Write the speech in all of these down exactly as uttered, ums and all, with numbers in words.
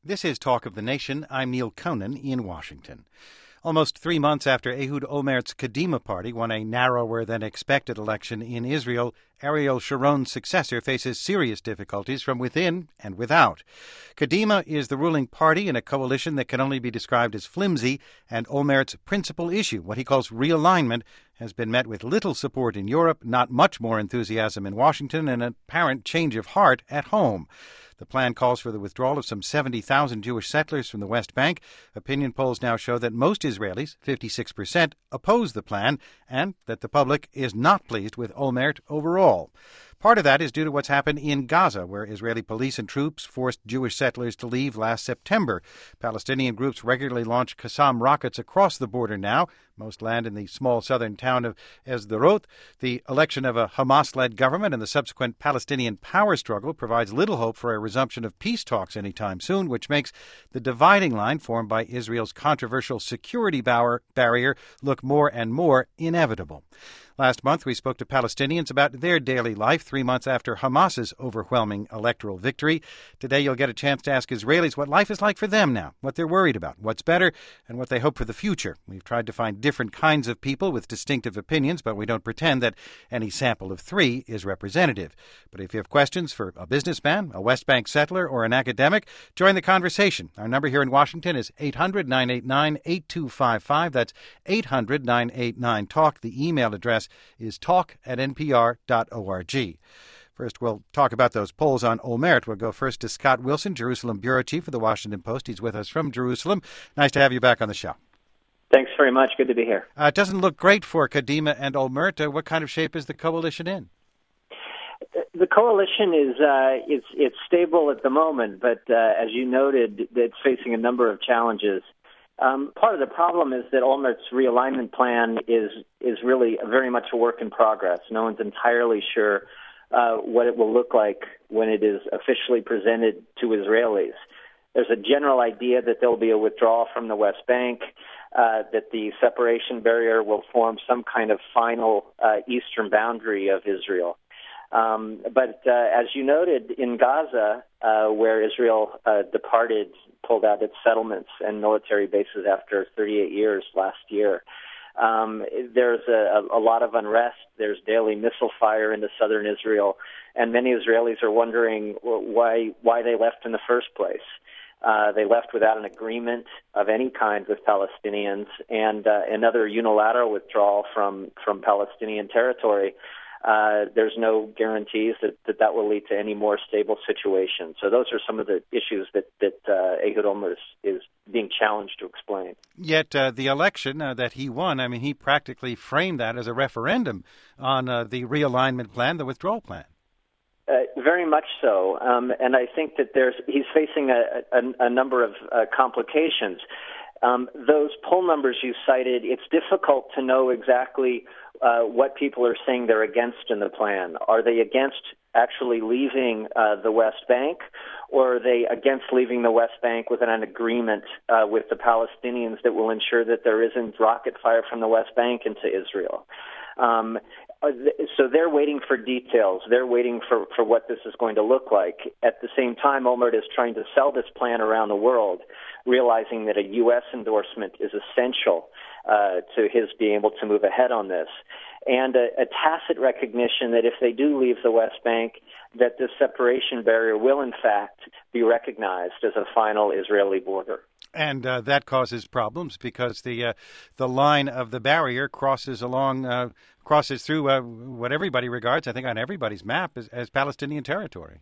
This is Talk of the Nation. I'm Neil Conan in Washington. Almost three months after Ehud Olmert's Kadima party won a narrower-than-expected election in Israel, Ariel Sharon's successor faces serious difficulties from within and without. Kadima is the ruling party in a coalition that can only be described as flimsy, and Olmert's principal issue, what he calls realignment, has been met with little support in Europe, not much more enthusiasm in Washington, and an apparent change of heart at home. The plan calls for the withdrawal of some seventy thousand Jewish settlers from the West Bank. Opinion polls now show that most Israelis, fifty-six percent, oppose the plan and that the public is not pleased with Olmert overall. Part of that is due to what's happened in Gaza, where Israeli police and troops forced Jewish settlers to leave last September. Palestinian groups regularly launch Qassam rockets across the border now. Most land in the small southern town of Sderot. The election of a Hamas-led government and the subsequent Palestinian power struggle provides little hope for a resumption of peace talks anytime soon, which makes the dividing line formed by Israel's controversial security barrier look more and more inevitable. Last month, we spoke to Palestinians about their daily life three months after Hamas's overwhelming electoral victory. Today, you'll get a chance to ask Israelis what life is like for them now, what they're worried about, what's better, and what they hope for the future. We've tried to find different kinds of people with distinctive opinions, but we don't pretend that any sample of three is representative. But if you have questions for a businessman, a West Bank settler, or an academic, join the conversation. Our number here in Washington is eight hundred, nine eight nine, eight two five five. That's eight hundred, nine eight nine, talk. The email address is talk at n p r dot org. First, we'll talk about those polls on Olmert. We'll go first to Scott Wilson, Jerusalem bureau chief of the Washington Post. He's with us from Jerusalem. Nice to have you back on the show. Thanks very much. Good to be here. Uh, it doesn't look great for Kadima and Olmert. Uh, what kind of shape is the coalition in? The coalition is uh, it's it's stable at the moment, but uh, as you noted, it's facing a number of challenges. Um, part of the problem is that Olmert's realignment plan is is really very much a work in progress. No one's entirely sure uh, what it will look like when it is officially presented to Israelis. There's a general idea that there will be a withdrawal from the West Bank, uh, that the separation barrier will form some kind of final uh, eastern boundary of Israel. Um, but uh, as you noted, in Gaza, uh, where Israel uh, departed, pulled out its settlements and military bases after thirty-eight years last year, um, there's a, a lot of unrest. There's daily missile fire into southern Israel, and many Israelis are wondering why why they left in the first place. Uh, they left without an agreement of any kind with Palestinians, and uh, another unilateral withdrawal from, from Palestinian territory. Uh, there's no guarantees that, that that will lead to any more stable situation. So those are some of the issues that, that uh, Ehud Olmert is, is being challenged to explain. Yet uh, the election uh, that he won, I mean, he practically framed that as a referendum on uh, the realignment plan, the withdrawal plan. Uh, very much so. Um, and I think that there's he's facing a, a, a number of uh, complications. Um, those poll numbers you cited, it's difficult to know exactly uh, what people are saying they're against in the plan. Are they against actually leaving uh, the West Bank, or are they against leaving the West Bank with an agreement uh, with the Palestinians that will ensure that there isn't rocket fire from the West Bank into Israel? Um, so they're waiting for details. They're waiting for, for what this is going to look like. At the same time, Olmert is trying to sell this plan around the world, realizing that a U S endorsement is essential uh, to his being able to move ahead on this, and a, a tacit recognition that if they do leave the West Bank, that this separation barrier will, in fact, be recognized as a final Israeli border. And uh, that causes problems because the uh, the line of the barrier crosses along, uh, crosses through uh, what everybody regards, I think, on everybody's map as, as Palestinian territory.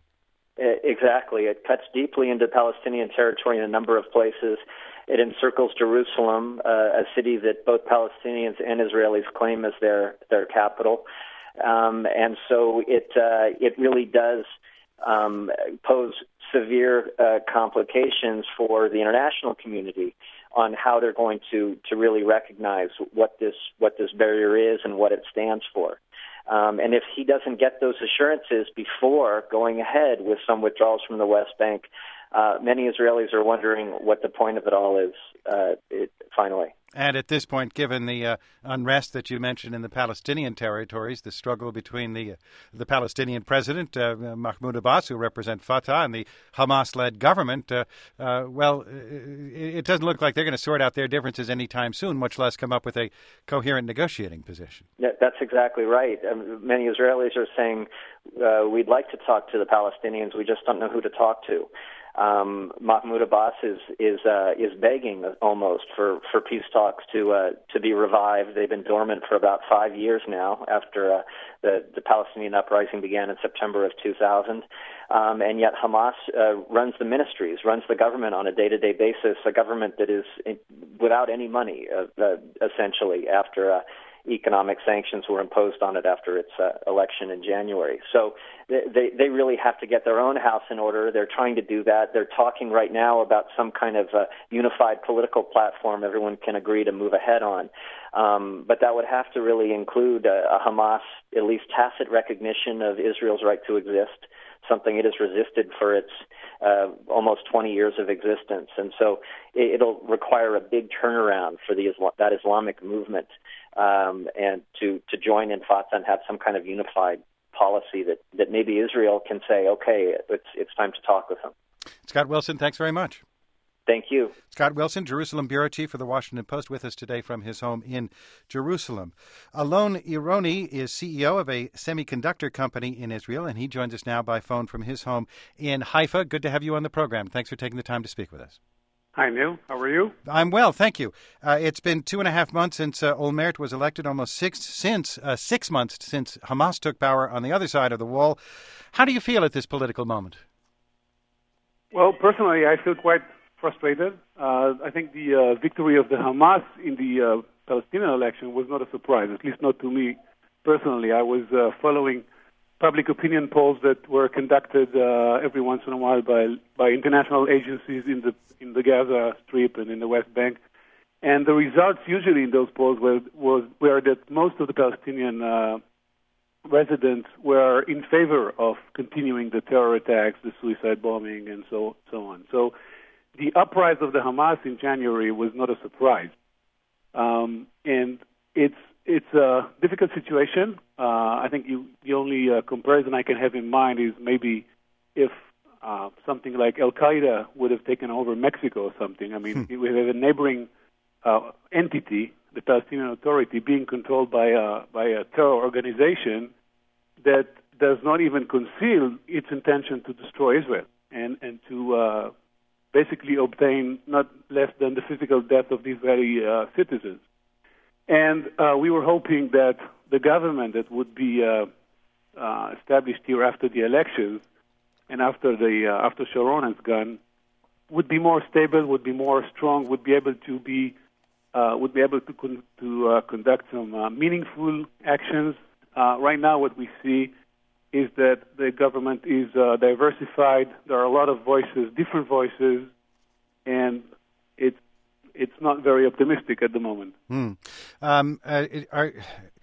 Exactly. It cuts deeply into Palestinian territory in a number of places. It encircles Jerusalem, uh, a city that both Palestinians and Israelis claim as their their capital. Um, and so it uh, it really does um, pose severe uh, complications for the international community on how they're going to, to really recognize what this what this barrier is and what it stands for. Um, and if he doesn't get those assurances before going ahead with some withdrawals from the West Bank, uh, many Israelis are wondering what the point of it all is uh, it, finally. And at this point, given the uh, unrest that you mentioned in the Palestinian territories, the struggle between the uh, the Palestinian president, uh, Mahmoud Abbas, who represent Fatah, and the Hamas-led government, uh, uh, well, it, it doesn't look like they're going to sort out their differences anytime soon, much less come up with a coherent negotiating position. Yeah, that's exactly right. Um, many Israelis are saying, uh, we'd like to talk to the Palestinians, we just don't know who to talk to. Um, Mahmoud Abbas is is uh, is begging almost for, for peace talks to uh, to be revived. They've been dormant for about five years now after uh, the the Palestinian uprising began in September of two thousand, um, and yet Hamas uh, runs the ministries, runs the government on a day-to-day basis. A government that is in, without any money, uh, uh, essentially after. Uh, Economic sanctions were imposed on it after its uh, election in January. So they, they really have to get their own house in order. They're trying to do that. They're talking right now about some kind of uh, unified political platform everyone can agree to move ahead on. Um, but that would have to really include a, a Hamas, at least tacit recognition of Israel's right to exist, something it has resisted for its uh, almost twenty years of existence. And so it, it'll require a big turnaround for the Islam, that Islamic movement um, and to, to join in Fatah and have some kind of unified policy that, that maybe Israel can say, okay, it's, it's time to talk with them. Scott Wilson, thanks very much. Thank you. Scott Wilson, Jerusalem bureau chief for the Washington Post, with us today from his home in Jerusalem. Alon Ironi is C E O of a semiconductor company in Israel, and he joins us now by phone from his home in Haifa. Good to have you on the program. Thanks for taking the time to speak with us. Hi, Neil. How are you? I'm well, thank you. Uh, it's been two and a half months since uh, Olmert was elected, almost six since uh, six months since Hamas took power on the other side of the wall. How do you feel at this political moment? Well, personally, I feel quite frustrated. Uh, I think the uh, victory of the Hamas in the uh, Palestinian election was not a surprise, at least not to me personally. I was uh, following public opinion polls that were conducted uh, every once in a while by by international agencies in the in the Gaza Strip and in the West Bank, and the results usually in those polls were was were that most of the Palestinian uh, residents were in favor of continuing the terror attacks, the suicide bombing, and so so on. So the uprising of the Hamas in January was not a surprise, um, and it's it's a difficult situation. Uh, I think you, the only uh, comparison I can have in mind is maybe if uh, something like Al Qaeda would have taken over Mexico or something. I mean, hmm. we have a neighboring uh, entity, the Palestinian Authority, being controlled by a by a terror organization that does not even conceal its intention to destroy Israel and and to uh, basically obtain not less than the physical death of these very uh, citizens. And uh, we were hoping that the government that would be uh, uh, established here after the elections and after the uh, after Sharon has gone would be more stable, would be more strong, would be able to be uh, would be able to con- to uh, conduct some uh, meaningful actions. Uh, right now, what we see is that the government is uh, diversified. There are a lot of voices, different voices, and it's it's not very optimistic at the moment. Hmm. Um, uh, are,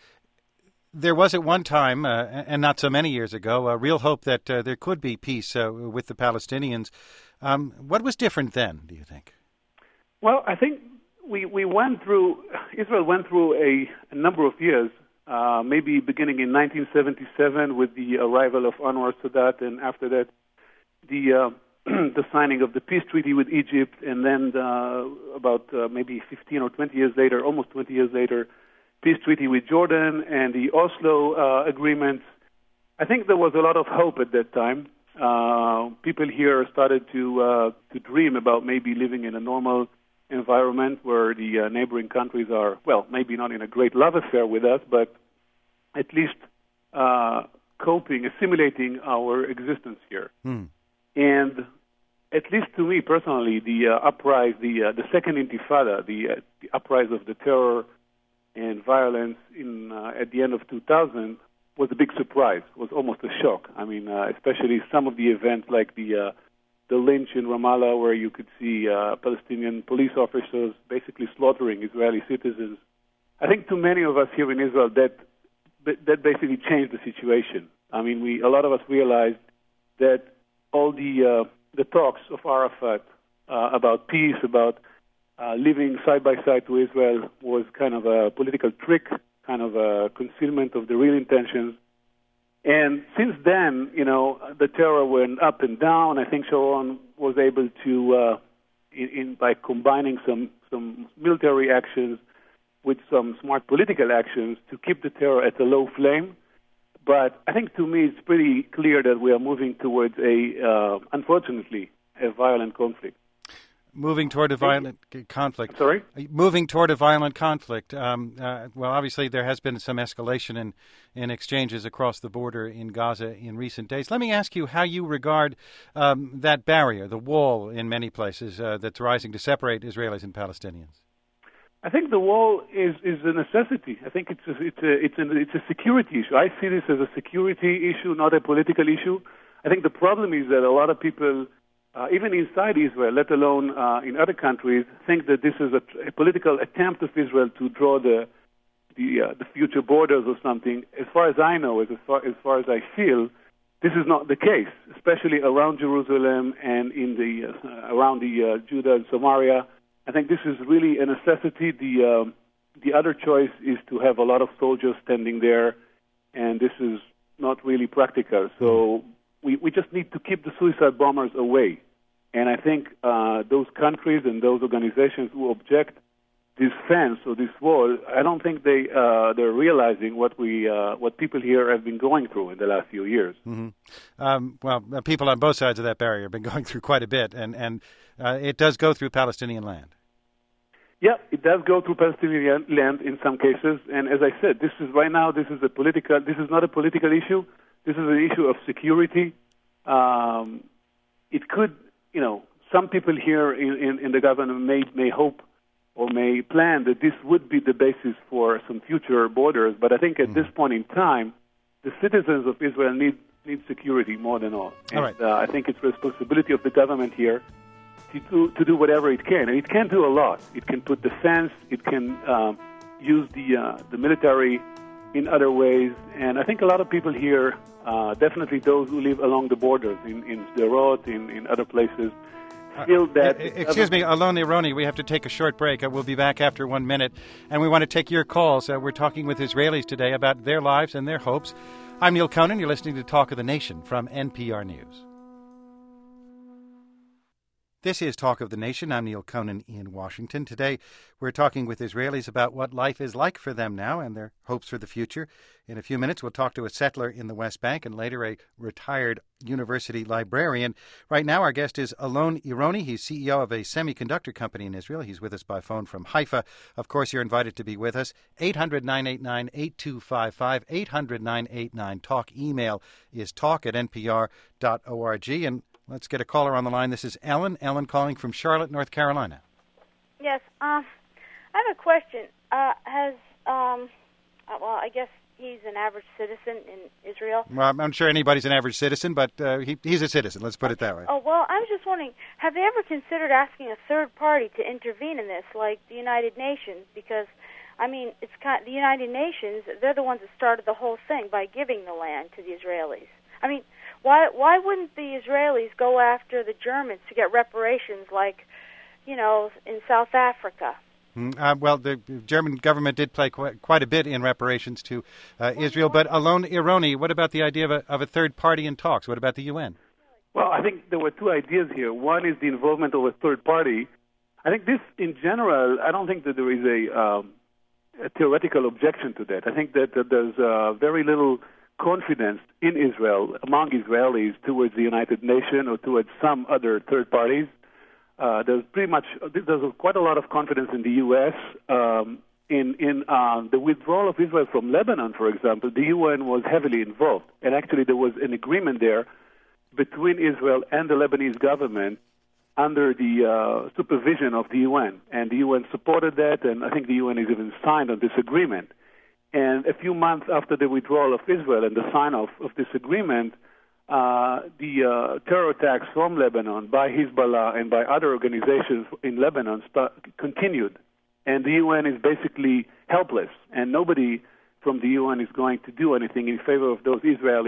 there was at one time, uh, and not so many years ago, a real hope that uh, there could be peace uh, with the Palestinians. Um, what was different then, do you think? Well, I think we, we went through, Israel went through a, a number of years, uh, maybe beginning in nineteen seventy-seven with the arrival of Anwar Sadat, and after that, the uh, the signing of the peace treaty with Egypt, and then uh, about uh, maybe fifteen or twenty years later, almost twenty years later, peace treaty with Jordan and the Oslo uh, agreements. I think there was a lot of hope at that time. Uh, people here started to uh, to dream about maybe living in a normal environment where the uh, neighboring countries are, well, maybe not in a great love affair with us, but at least uh, coping, assimilating our existence here. Hmm. And at least to me personally, the uh, uprising, the uh, the second Intifada, the, uh, the uprising of the terror and violence in uh, at the end of two thousand was a big surprise. Was almost a shock. I mean, uh, especially some of the events like the uh, the lynch in Ramallah, where you could see uh, Palestinian police officers basically slaughtering Israeli citizens. I think to many of us here in Israel, that that basically changed the situation. I mean, we a lot of us realized that all the uh, the talks of Arafat uh, about peace, about uh, living side by side to Israel, was kind of a political trick, kind of a concealment of the real intentions. And since then, you know, the terror went up and down. I think Sharon was able to, uh, in, in by combining some some military actions with some smart political actions, to keep the terror at a low flame. But I think, to me, it's pretty clear that we are moving towards a, uh, unfortunately, a violent conflict. Moving toward a violent conflict. Sorry? Moving toward a violent conflict. Um, uh, well, obviously, there has been some escalation in, in exchanges across the border in Gaza in recent days. Let me ask you how you regard um, that barrier, the wall in many places uh, that's rising to separate Israelis and Palestinians. I think the wall is, is a necessity. I think it's a, it's a it's a it's a security issue. I see this as a security issue, not a political issue. I think the problem is that a lot of people, uh, even inside Israel, let alone uh, in other countries, think that this is a, a political attempt of Israel to draw the the uh, the future borders or something. As far as I know, as far as far as I feel, this is not the case, especially around Jerusalem and in the uh, around the uh, Judah and Samaria. I think this is really a necessity. The um, the other choice is to have a lot of soldiers standing there, and this is not really practical. So we, we just need to keep the suicide bombers away. And I think uh, those countries and those organizations who object this fence or this wall, I don't think they uh, they're realizing what we uh, what people here have been going through in the last few years. Mm-hmm. Um, well, uh, people on both sides of that barrier have been going through quite a bit, and and uh, it does go through Palestinian land. Yeah, it does go through Palestinian land in some cases, and as I said, this is right now. This is a political. This is not a political issue. This is an issue of security. Um, it could, you know, some people here in, in, in the government may may hope or may plan that this would be the basis for some future borders. But I think at mm. this point in time, the citizens of Israel need need security more than all. And, all right. uh, I think it's responsibility of the government here To do, to do whatever it can, and it can do a lot. It can put defense, it can um, use the uh, the military in other ways, and I think a lot of people here, uh, definitely those who live along the borders, in in Sderot, in, in other places, feel that... Uh, excuse me, Alon Ironi, we have to take a short break. Uh, we'll be back after one minute, and we want to take your calls. Uh, we're talking with Israelis today about their lives and their hopes. I'm Neil Conan. You're listening to Talk of the Nation from N P R News. This is Talk of the Nation. I'm Neil Conan in Washington. Today, we're talking with Israelis about what life is like for them now and their hopes for the future. In a few minutes, we'll talk to a settler in the West Bank and later a retired university librarian. Right now, our guest is Alon Ironi. He's C E O of a semiconductor company in Israel. He's with us by phone from Haifa. Of course, you're invited to be with us. eight hundred, nine eight nine, eight two five five, eight hundred, nine eight nine, talk. Email is talk at n p r dot org. And let's get a caller on the line. This is Ellen. Ellen calling from Charlotte, North Carolina. Yes. Um, I have a question. Uh, has, um, uh, well, I guess he's an average citizen in Israel. Well, I'm sure anybody's an average citizen, but uh, he, he's a citizen. Let's put it that way. Oh, well, I was just wondering, have they ever considered asking a third party to intervene in this, like the United Nations? Because, I mean, it's kind of, the United Nations, they're the ones that started the whole thing by giving the land to the Israelis. I mean, Why why wouldn't the Israelis go after the Germans to get reparations like, you know, in South Africa? Mm, uh, well, the German government did play quite, quite a bit in reparations to uh, Israel. But Alon Ironi, what about the idea of a, of a third party in talks? What about the U N? Well, I think there were two ideas here. One is the involvement of a third party. I think this, in general, I don't think that there is a, um, a theoretical objection to that. I think that, that there's uh, very little confidence in Israel among Israelis towards the United Nations or towards some other third parties. Uh, there's pretty much there's quite a lot of confidence in the U S Um, in in uh, the withdrawal of Israel from Lebanon, for example. The U N was heavily involved, and actually there was an agreement there between Israel and the Lebanese government under the uh, supervision of the U N, and the U N supported that, and I think the U N has even signed on this agreement. And a few months after the withdrawal of Israel and the sign-off of this agreement, uh, the uh, terror attacks from Lebanon by Hezbollah and by other organizations in Lebanon start, continued. And the U N is basically helpless, and nobody from the U N is going to do anything in favor of those Israeli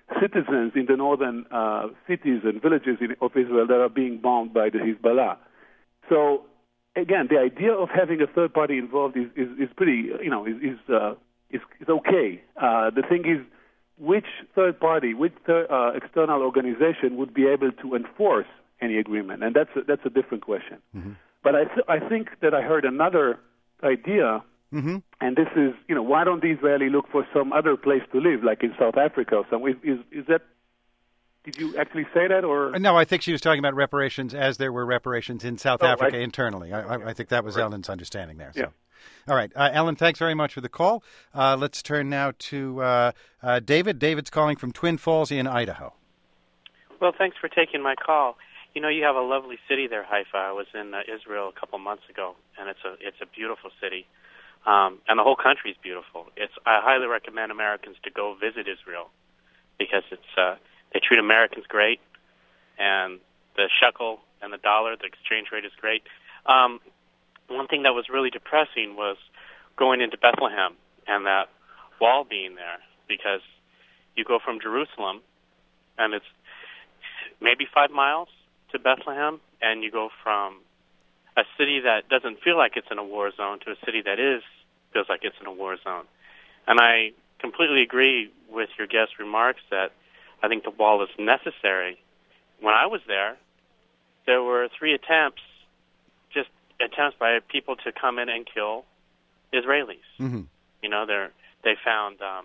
citizens in the northern uh, cities and villages in, of Israel that are being bombed by the Hezbollah. So, again, the idea of having a third party involved is, is, is pretty, you know, is is, uh, is, is okay. Uh, the thing is, which third party, which third, uh, external organization would be able to enforce any agreement? And that's a, that's a different question. Mm-hmm. But I th- I think that I heard another idea, mm-hmm. and this is, you know, why don't the Israeli look for some other place to live, like in South Africa or somewhere? Is, is that, did you actually say that, or? No, I think she was talking about reparations as there were reparations in South oh, Africa I, internally. I, I, I think that was right. Ellen's understanding there. So. Yeah. All right. Uh, Ellen, thanks very much for the call. Uh, let's turn now to uh, uh, David. David's calling from Twin Falls in Idaho. Well, thanks for taking my call. You know, you have a lovely city there, Haifa. I was in uh, Israel a couple months ago, and it's a it's a beautiful city, um, and the whole country is beautiful. It's I highly recommend Americans to go visit Israel because it's uh, they treat Americans great, and the shekel and the dollar, the exchange rate is great. Um, one thing that was really depressing was going into Bethlehem and that wall being there, because you go from Jerusalem, and it's maybe five miles to Bethlehem, and you go from a city that doesn't feel like it's in a war zone to a city that is feels like it's in a war zone. And I completely agree with your guest's remarks that I think the wall is necessary. When I was there, there were three attempts, just attempts by people to come in and kill Israelis. Mm-hmm. You know, they they found um,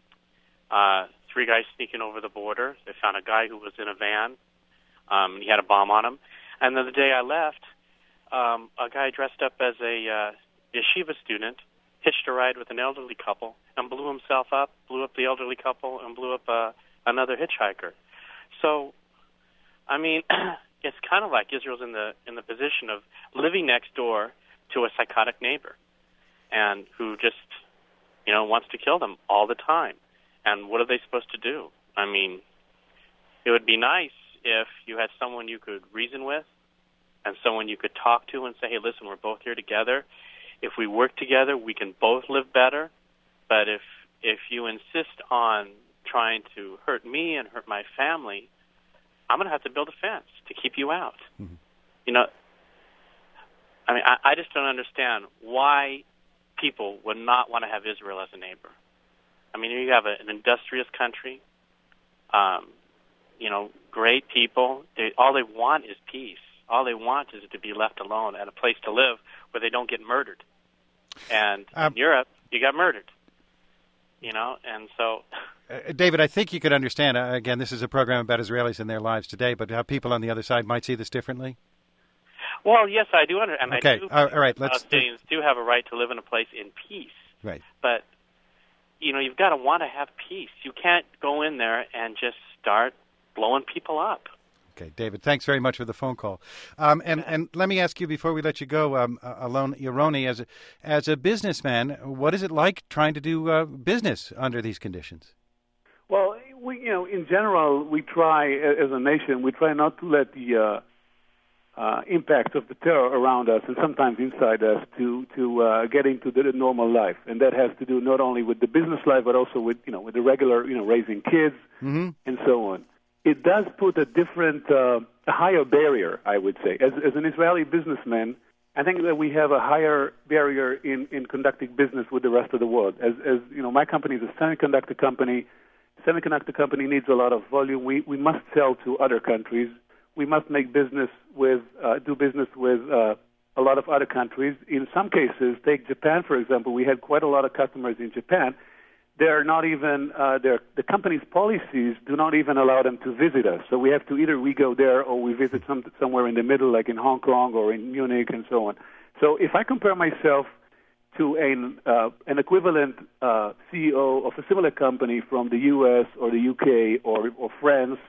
uh, three guys sneaking over the border. They found a guy who was in a van. Um, he had a bomb on him. And then the day I left, um, a guy dressed up as a uh, yeshiva student hitched a ride with an elderly couple and blew himself up, blew up the elderly couple, and blew up uh, another hitchhiker. So, I mean, it's kind of like Israel's in the in the position of living next door to a psychotic neighbor, and who just, you know, wants to kill them all the time. And what are they supposed to do? I mean, it would be nice if you had someone you could reason with and someone you could talk to and say, hey, listen, we're both here together. If we work together, we can both live better. But if if you insist on trying to hurt me and hurt my family, I'm going to have to build a fence to keep you out. Mm-hmm. You know, I mean, I, I just don't understand why people would not want to have Israel as a neighbor. I mean, you have a, an industrious country, um, you know, great people. They, all they want is peace. All they want is to be left alone and a place to live where they don't get murdered. And um, in Europe, you got murdered, you know, and so... Uh, David, I think you could understand, uh, again, this is a program about Israelis and their lives today, but how people on the other side might see this differently? Well, yes, I do understand. Okay, I do all right. Let's Palestinians do have a right to live in a place in peace. Right. But, you know, you've got to want to have peace. You can't go in there and just start blowing people up. Okay, David, thanks very much for the phone call. Um, and, and let me ask you before we let you go, um, Alon Yaroni, as a, as a businessman, what is it like trying to do uh, business under these conditions? Well, we, you know, in general, we try, as a nation, we try not to let the uh, uh, impacts of the terror around us and sometimes inside us to to uh, get into the normal life, and that has to do not only with the business life but also with you know with the regular you know raising kids mm-hmm. and so on. It does put a different, uh, a higher barrier, I would say. As, as an Israeli businessman, I think that we have a higher barrier in, in conducting business with the rest of the world. As, as you know, my company is a semiconductor company. Semiconductor company needs a lot of volume. We we must sell to other countries. We must make business with, uh, do business with uh, a lot of other countries. In some cases, take Japan, for example. We had quite a lot of customers in Japan. They're not even, uh, they're, the company's policies do not even allow them to visit us. So we have to either we go there or we visit some, somewhere in the middle, like in Hong Kong or in Munich and so on. So if I compare myself to an, uh, an equivalent uh, C E O of a similar company from the U S or the U K or, or France,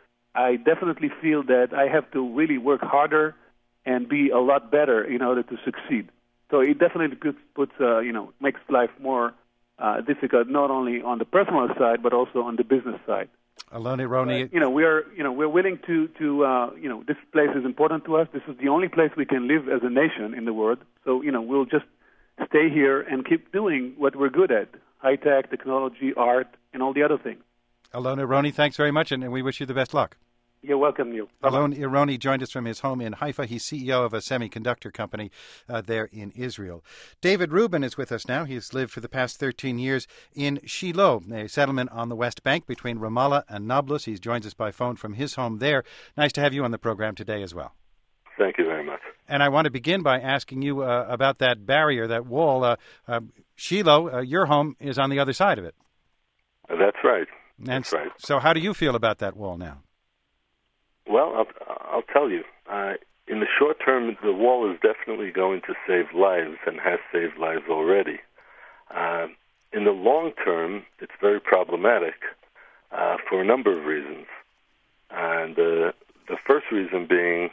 I definitely feel that I have to really work harder and be a lot better in order to succeed. So it definitely puts, puts uh, you know, makes life more Uh, difficult, not only on the personal side but also on the business side. Alon Yaroni, uh, you know, we are, you know, we're willing to, to, uh, you know, this place is important to us. This is the only place we can live as a nation in the world. So, you know, we'll just stay here and keep doing what we're good at: high tech, technology, art, and all the other things. Alon Ironi, thanks very much, and, and we wish you the best luck. You're welcome, Neil. Bye-bye. Alon Ironi joined us from his home in Haifa. He's C E O of a semiconductor company uh, there in Israel. David Rubin is with us now. He's lived for the past thirteen years in Shiloh, a settlement on the West Bank between Ramallah and Nablus. He joins us by phone from his home there. Nice to have you on the program today as well. Thank you very much. And I want to begin by asking you uh, about that barrier, that wall. Uh, uh, Shiloh, uh, your home is on the other side of it. That's right. That's right. So how do you feel about that wall now? Well, I'll, I'll tell you. Uh, in the short term, the wall is definitely going to save lives and has saved lives already. Uh, in the long term, it's very problematic uh, for a number of reasons. And uh, the first reason being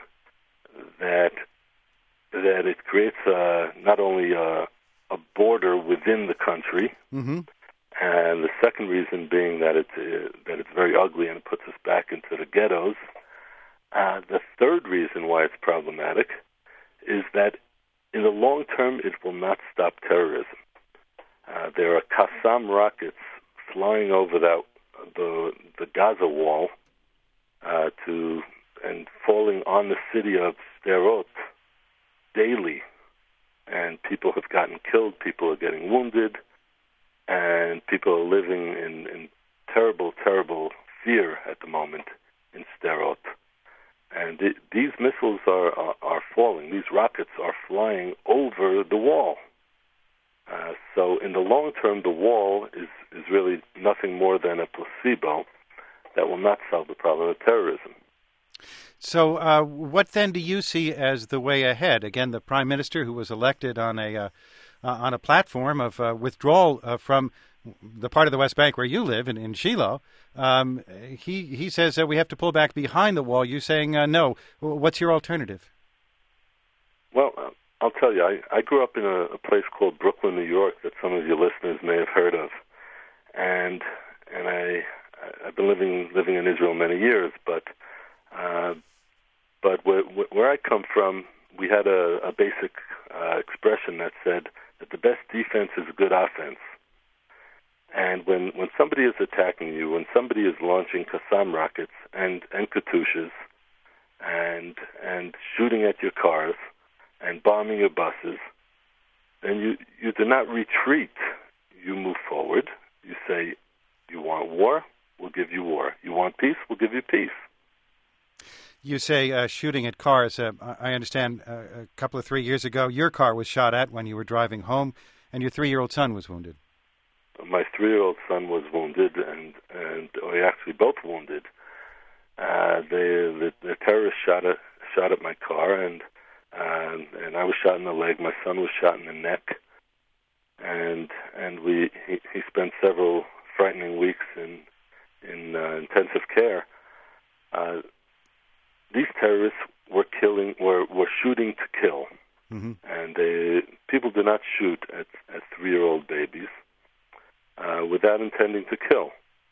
that that it creates uh, not only a, a border within the country, mm-hmm. and the second reason being that it's uh, that it's very ugly and it puts us back into the ghettos. Uh, the third reason why it's problematic is that in the long term it will not stop terrorism. Uh, there are Qassam rockets flying over that the the Gaza wall uh, to and falling on the city of Sderot daily, and people have gotten killed, people are getting wounded, and people are living in, in terrible, terrible fear at the moment in Sderot. And th- these missiles are, are are falling. These rockets are flying over the wall. Uh, so in the long term, the wall is, is really nothing more than a placebo that will not solve the problem of terrorism. So uh, what then do you see as the way ahead? Again, the Prime Minister, who was elected on a uh, uh, on a platform of uh, withdrawal uh, from the part of the West Bank where you live, in, in Shiloh, um, he, he says that we have to pull back behind the wall. You're saying uh, no. What's your alternative? Well, uh, I'll tell you, I, I grew up in a, a place called Brooklyn, New York, that some of your listeners may have heard of. And and I, I've been living living in Israel many years, but uh, but where, where I come from, we had a, a basic uh, expression that said that the best defense is a good offense. And when, when somebody is attacking you, when somebody is launching Qassam rockets and, and Katyushas and and shooting at your cars and bombing your buses, then you, you do not retreat. You move forward. You say, you want war? We'll give you war. You want peace? We'll give you peace. You say uh, shooting at cars. Uh, I understand uh, a couple of three years ago, your car was shot at when you were driving home, and your three-year-old son was wounded. My three-year-old son was wounded, and and or actually both wounded. Uh, they, the, the terrorists shot at shot at my car, and uh, and I was shot in the leg. My son was shot in the neck, and and we he, he spent several frightening weeks in in uh, intensive care. Uh, these terrorists were killing, were were shooting to kill, mm-hmm. and they, people do not shoot at at three-year-old babies. Uh, without intending to kill.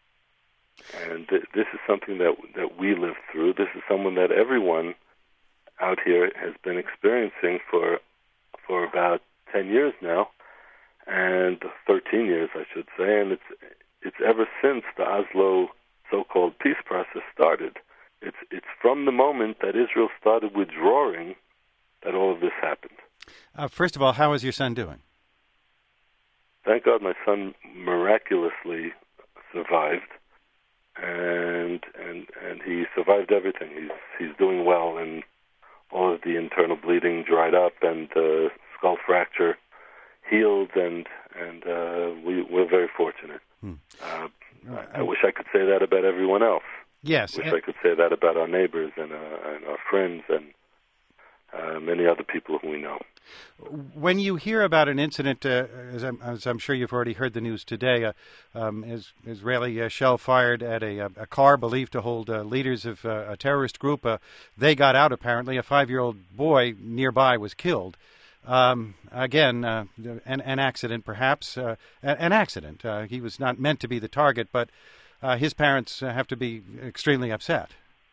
And th- this is something that that we live through. This is someone that everyone out here has been experiencing for for about ten years now, and thirteen years, I should say. And it's it's ever since the Oslo so-called peace process started. It's it's from the moment that Israel started withdrawing that all of this happened. Uh, first of all, how is your son doing? Thank God my son miraculously survived, and and and he survived everything. He's he's doing well, and all of the internal bleeding dried up, and the uh, skull fracture healed, and and uh, we we're very fortunate. Hmm. Uh, I, I wish I could say that about everyone else. Yes, I wish and, I could say that about our neighbors and, uh, and our friends and uh, many other people who we know. When you hear about an incident, uh, as, I'm, as I'm sure you've already heard the news today, uh, um, is, Israeli uh, shell fired at a, a car believed to hold uh, leaders of uh, a terrorist group. Uh, they got out, apparently. A five-year-old boy nearby was killed. Um, again, uh, an, an accident, perhaps. Uh, an accident. Uh, he was not meant to be the target, but uh, his parents have to be extremely upset.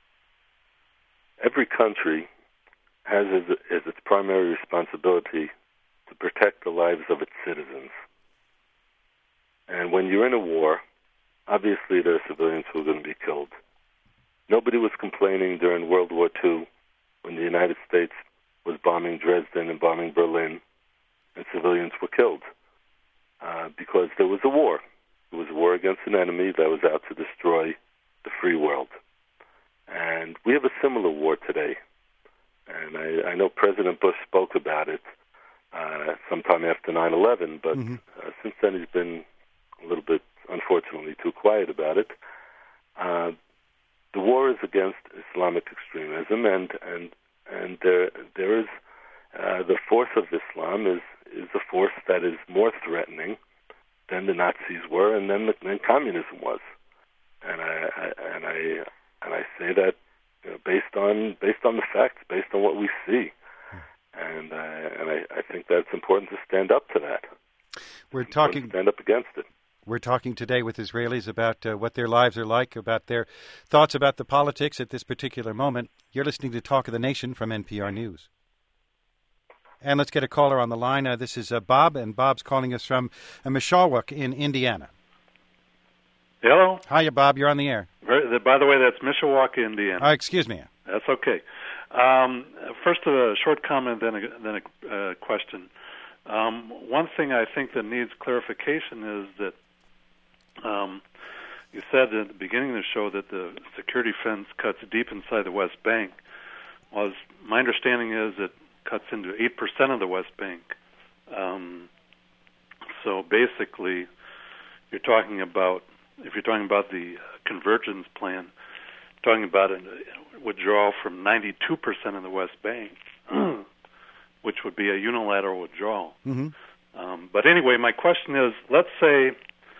Every country has as, as its primary responsibility to protect the lives of its citizens. And when you're in a war, obviously there are civilians who are going to be killed. Nobody was complaining during World War Two when the United States was bombing Dresden and bombing Berlin, and civilians were killed uh, because there was a war. It was a war against an enemy that was out to destroy the free world. And we have a similar war today. And I, I know President Bush spoke about it uh, sometime after nine eleven, but mm-hmm. uh, since then he's been a little bit, unfortunately, too quiet about it. Uh, the war is against Islamic extremism, and and and there there is uh, the force of Islam is is a force that is more threatening than the Nazis were, and then than communism was. And I, I and I and I say that you know, based on based on the facts, based on what we see, and uh, and I, I think that's important to stand up to that. We're talking stand up against it. We're talking today with Israelis about uh, what their lives are like, about their thoughts about the politics at this particular moment. You're listening to Talk of the Nation from N P R News. And let's get a caller on the line. Uh, this is uh, Bob, and Bob's calling us from uh, Mishawaka in Indiana. Hello. Hiya, Bob. You're on the air. By the way, that's Mishawaka, Indiana. Uh, excuse me. That's okay. Um, first, a short comment, then a, then a uh, question. Um, one thing I think that needs clarification is that um, you said at the beginning of the show that the security fence cuts deep inside the West Bank. Well, my understanding is it cuts into eight percent of the West Bank. Um, so basically, you're talking about, if you're talking about the convergence plan, talking about a withdrawal from ninety-two percent of the West Bank, which would be a unilateral withdrawal. Mm-hmm. Um, but anyway, my question is, let's say,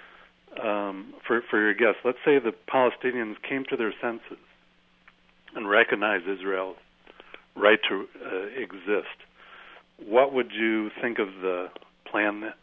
um, for, for your guest, let's say the Palestinians came to their senses and recognized Israel's right to uh, exist. What would you think of the plan? That,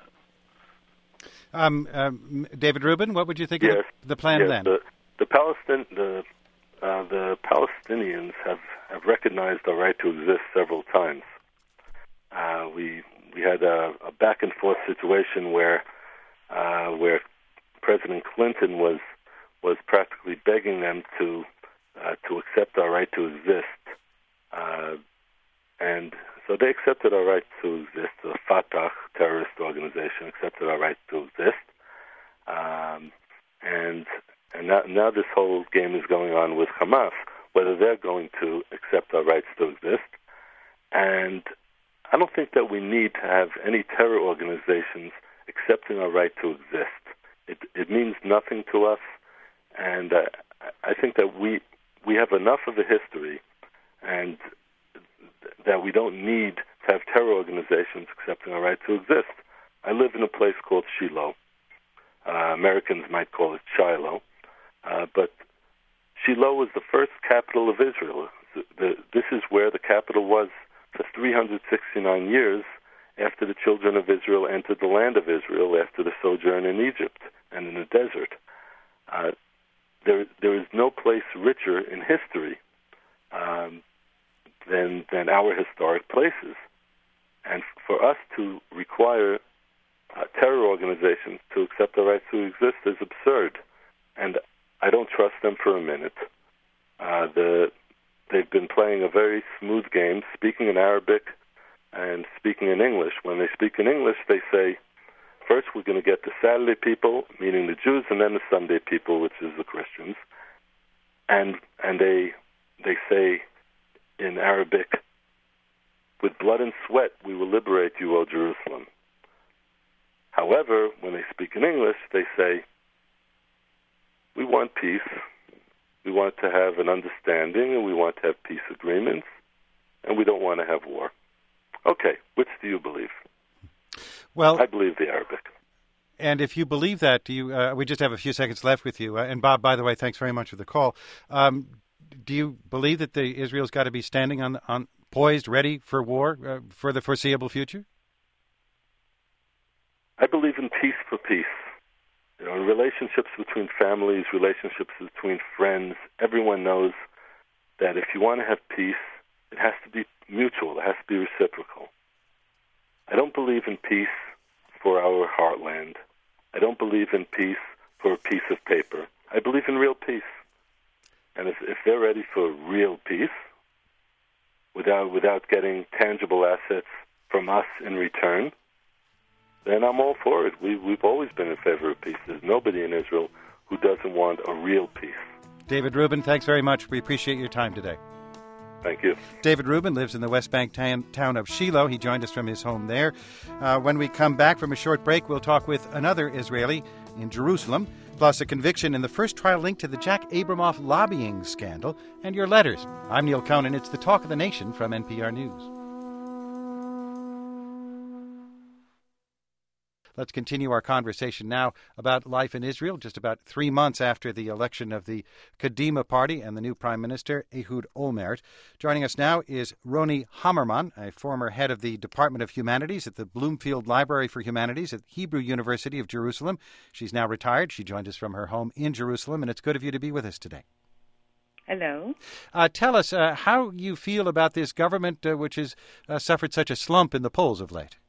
uh, um, um, David Rubin, what would you think yes, of the, the plan yes, then? The, the Palestine, the uh, the Palestinians have, have recognized our right to exist several times. Uh, we we had a, a back and forth situation where uh, where President Clinton was was practically begging them to uh, to accept our right to exist, uh, and so they accepted our right to exist. The Fatah terrorist organization accepted our right to exist, um, and and now, now this whole game is going on with Hamas, whether they're going to accept our rights to exist. And I don't think that we need to have any terror organizations accepting our right to exist. It, it means nothing to us, and uh, I think that we we have enough of a history, and that we don't need to have terror organizations accepting our right to exist. I live in a place called Shiloh. Uh, Americans might call it Shiloh, uh, but Shiloh was the first capital of Israel. The, the, this is where the capital was for three hundred sixty-nine years after the children of Israel entered the land of Israel after the sojourn in Egypt and in the desert. Uh, there, there is no place richer in history um, than than our historic places. And for us to require uh, terror organizations to accept the right to exist is absurd. And I don't trust them for a minute. Uh, the They've been playing a very smooth game, speaking in Arabic and speaking in English. When they speak in English, they say, first we're going to get the Saturday people, meaning the Jews, and then the Sunday people, which is the Christians. And and they they say in Arabic, with blood and sweat we will liberate you, O Jerusalem. However, when they speak in English, they say, we want peace. We want to have an understanding, and we want to have peace agreements, and we don't want to have war. Okay, which do you believe? Well, I believe the Arabic. And if you believe that, do you? Uh, we just have a few seconds left with you. Uh, and Bob, by the way, thanks very much for the call. Um, do you believe that the Israel's got to be standing on, on poised, ready for war uh, for the foreseeable future? I believe in peace for peace. You know, in relationships between families, relationships between friends, everyone knows that if you want to have peace, it has to be mutual. It has to be reciprocal. I don't believe in peace for our heartland. I don't believe in peace for a piece of paper. I believe in real peace. And if, if they're ready for real peace, without without getting tangible assets from us in return, then I'm all for it. We, we've always been in favor of peace. There's nobody in Israel who doesn't want a real peace. David Rubin, thanks very much. We appreciate your time today. Thank you. David Rubin lives in the West Bank town, town of Shiloh. He joined us from his home there. Uh, when we come back from a short break, we'll talk with another Israeli in Jerusalem, plus a conviction in the first trial linked to the Jack Abramoff lobbying scandal, and your letters. I'm Neil Conan. It's the Talk of the Nation from N P R News. Let's continue our conversation now about life in Israel, just about three months after the election of the Kadima Party and the new Prime Minister, Ehud Olmert. Joining us now is Roni Hammerman, a former head of the Department of Humanities at the Bloomfield Library for Humanities at Hebrew University of Jerusalem. She's now retired. She joined us from her home in Jerusalem, and it's good of you to be with us today. Hello. Uh, tell us uh, how you feel about this government, uh, which has uh, suffered such a slump in the polls of late.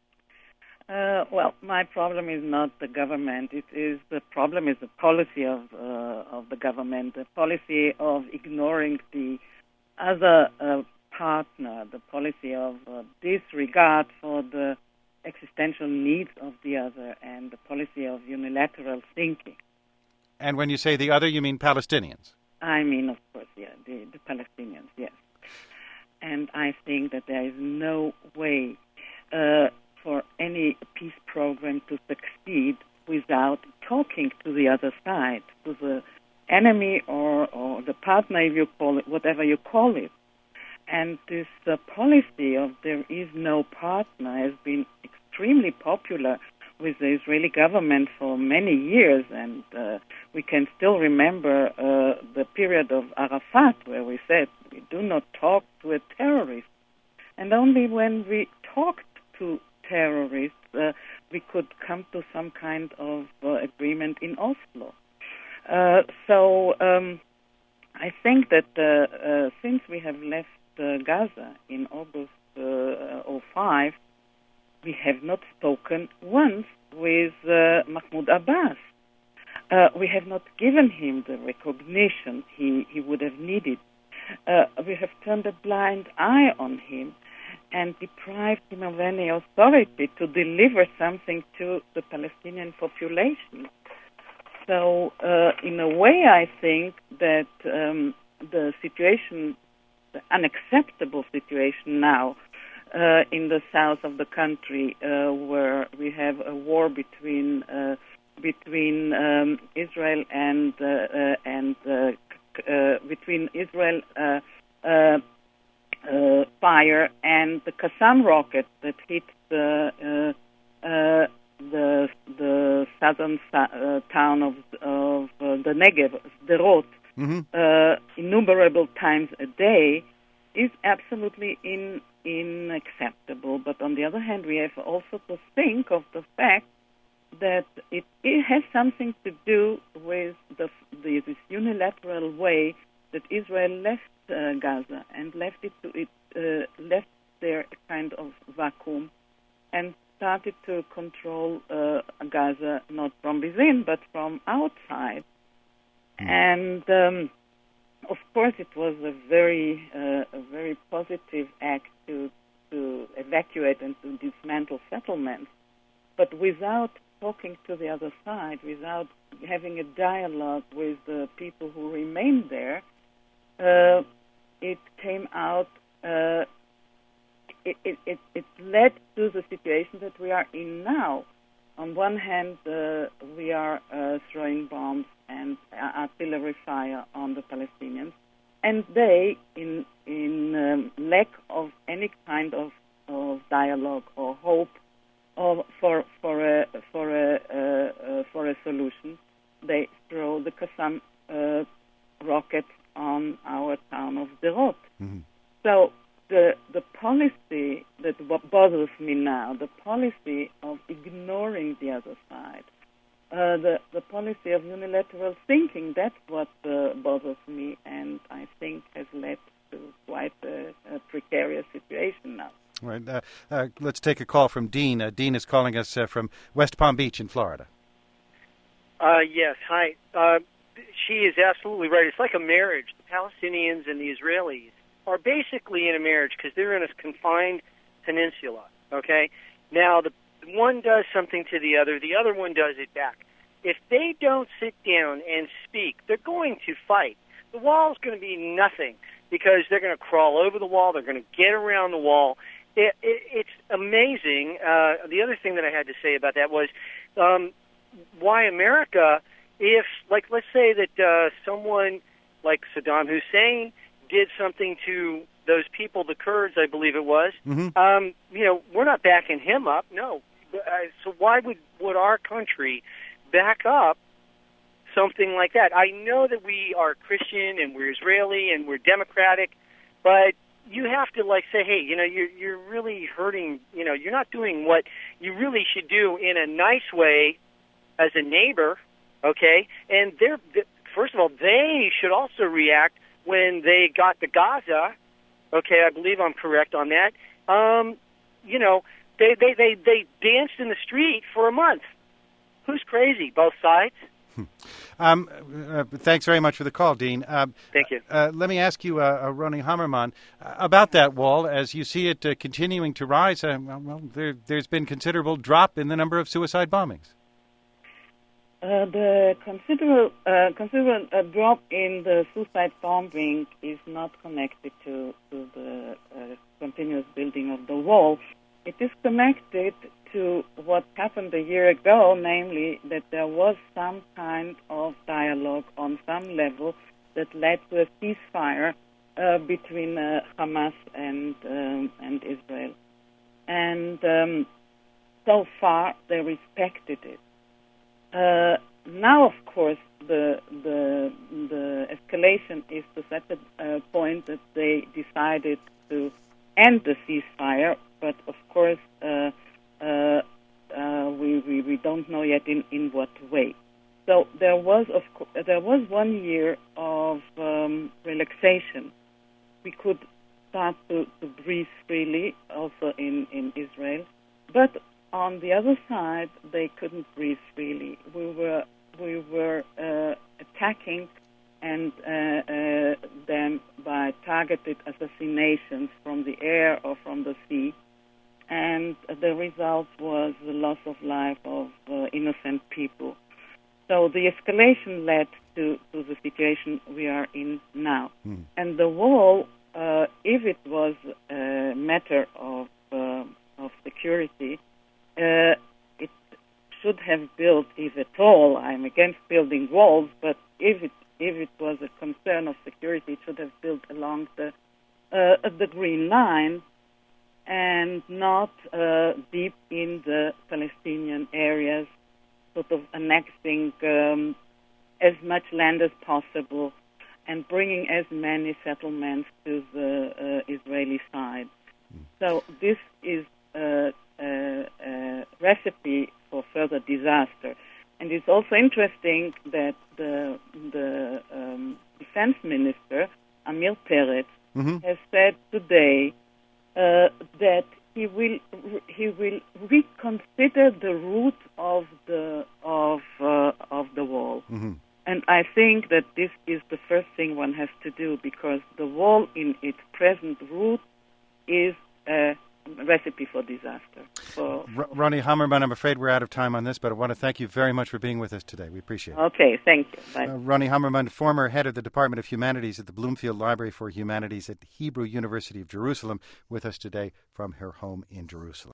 Uh, well, my problem is not the government. It is the problem is the policy of uh, of the government, the policy of ignoring the other uh, partner, the policy of uh, disregard for the existential needs of the other, and the policy of unilateral thinking. And when you say the other, you mean Palestinians? I mean, of course, yeah, the, the Palestinians, yes. And I think that there is no way Uh, for any peace program to succeed without talking to the other side, to the enemy or, or the partner, if you call it, whatever you call it. And this uh, policy of there is no partner has been extremely popular with the Israeli government for many years, and uh, we can still remember uh, the period of Arafat where we said we do not talk to a terrorist. And only when we talked to terrorists, uh, we could come to some kind of uh, agreement in Oslo. Uh, so um, I think that uh, uh, since we have left uh, Gaza in August uh, oh five, we have not spoken once with uh, Mahmoud Abbas. Uh, we have not given him the recognition he, he would have needed. Uh, we have turned a blind eye on him and deprived him of any authority to deliver something to the Palestinian population. So, uh, in a way, I think that um, the situation, the unacceptable situation now uh, in the south of the country, uh, where we have a war between uh, between um, Israel and uh, uh, and uh, uh, between Israel. Uh, uh, Uh, fire and the Qassam rocket that hit the uh, uh, the the southern uh, town of of uh, the Negev, Sderot, mm-hmm. uh, innumerable times a day, is absolutely in, unacceptable. But on the other hand, we have also to think of the fact that it, it has something to do with the, the this unilateral way that Israel left Uh, Gaza and left it to it uh, left there a kind of vacuum and started to control uh, Gaza not from within but from outside. Mm. And um, of course, it was a very uh, a very positive act to to evacuate and to dismantle settlements, but without talking to the other side, without having a dialogue with the people who remained there. Uh, it came out, uh, it, it, it, it led to the situation that we are in now. On one hand, uh, we are uh, throwing bombs and artillery fire on the Palestinians, and they, in in um, lack of any kind of, of dialogue or hope or for for a for a uh, uh, for a solution, they throw the Qassam uh, rocket on our town of Sderot. Mm-hmm. So the the policy that bothers me now, the policy of ignoring the other side, uh, the the policy of unilateral thinking, that's what uh, bothers me, and I think has led to quite a, a precarious situation now. Right. Uh, uh, let's take a call from Dean. Uh, Dean is calling us uh, from West Palm Beach in Florida. Uh, yes, hi. Uh, she is absolutely right. It's like a marriage. The Palestinians and the Israelis are basically in a marriage because they're in a confined peninsula, okay? Now, the one does something to the other, the other one does it back. If they don't sit down and speak, they're going to fight. The wall's going to be nothing because they're going to crawl over the wall, they're going to get around the wall. It, it, it's amazing. Uh, the other thing that I had to say about that was um, why America, if, like, let's say that uh, someone like Saddam Hussein did something to those people, the Kurds, I believe it was, mm-hmm. um, you know, we're not backing him up, no. Uh, so why would, would our country back up something like that? I know that we are Christian and we're Israeli and we're democratic, but you have to, like, say, hey, you know, you're, you're really hurting, you know, you're not doing what you really should do in a nice way as a neighbor, okay? And they're, first of all, they should also react when they got to Gaza, okay, I believe I'm correct on that. Um, you know, they, they, they, they danced in the street for a month. Who's crazy? Both sides? Um, uh, thanks very much for the call, Dean. Uh, Thank you. Uh, let me ask you, uh, uh, Ronnie Hammerman, uh, about that wall. As you see it uh, continuing to rise, uh, well, there, there's been considerable drop in the number of suicide bombings. Uh, the considerable, uh, considerable uh, drop in the suicide bombing is not connected to, to the uh, continuous building of the wall. It is connected to what happened a year ago, namely that there was some kind of dialogue on some level that led to a ceasefire uh, between uh, Hamas and um, and Israel. And um, so far, they respected it. Uh, now, of course, the the the escalation is to such a uh, point that they decided to end the ceasefire. But of course, uh, uh, uh, we, we we don't know yet in, in what way. So there was of co- there was one year of um, relaxation. We could start to, to breathe freely, also in, in Israel. But on the other side, they couldn't breathe freely. We were we were uh, attacking and uh, uh, them by targeted assassinations from the air or from the sea. And the result was the loss of life of uh, innocent people. So the escalation led to, to the situation we are in now. Mm. And the wall, uh, if it was a matter of uh, of security, uh, it should have built, if at all, I'm against building walls, but if it if it was a concern of security, it should have built along the uh, the Green Line, and not uh, deep in the Palestinian areas, sort of annexing um, as much land as possible and bringing as many settlements to the uh, Israeli side. Mm. So this is a, a, a recipe for further disaster. And it's also interesting that the, the um, defense minister, Amir Peretz, mm-hmm. has said today Uh, that he will he will reconsider the route of the of uh, of the wall, mm-hmm. and I think that this is the first thing one has to do, because the wall in its present route is a recipe for disaster. For, R- Ronnie Hammerman, I'm afraid we're out of time on this, but I want to thank you very much for being with us today. We appreciate it. Okay, thank you. Bye. Uh, Ronnie Hammerman, former head of the Department of Humanities at the Bloomfield Library for Humanities at Hebrew University of Jerusalem, with us today from her home in Jerusalem.